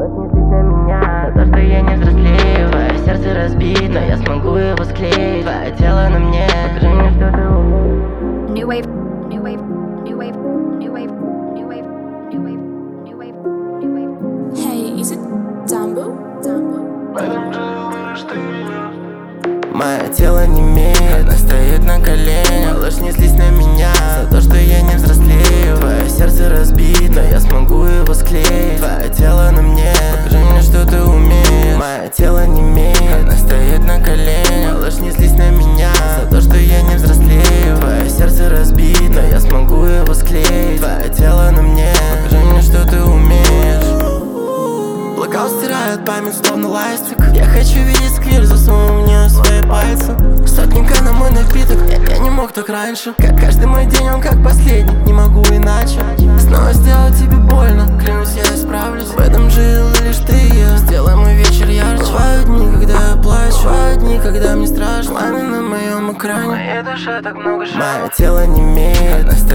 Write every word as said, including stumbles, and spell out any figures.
снизлись на меня за то, что я не взрослею. Твое сердце разбито, я смогу его склеить. Твое тело на мне, покажи мне, что ты умеешь. New wave, new wave, new wave, new wave, new wave, new wave, new wave, new wave. Hey, is it Dumbo? Dumbo? Мое тело немеет, она стоит на коленях. Ложь не злись на меня за то, что я не взрослею. Твое сердце разбито, я смогу его склеить. Твое тело на мне, покажи мне, что ты умеешь. Мое тело немеет, она стоит на коленях. Ложь не злись на меня за то, что я не взрослею. Твое сердце разбито, я смогу его склеить. Твое тело на мне, покажи мне, что ты умеешь. Блокаут стирает память, словно ластик. Я хочу видеть сквер, засунул в нее свои пальцы. Сотника на мой напиток, я, я не мог так раньше. Как каждый мой день, он как последний, не могу иначе. Снова сделать тебе больно, клянусь, я исправлюсь. В этом жил лишь ты и я. Сделай мой вечер ярче. Бывают дни, когда я плачу, бывают дни, когда мне страшно. Пламя на моем экране, в моей душе так много шагов. Мое тело немеет,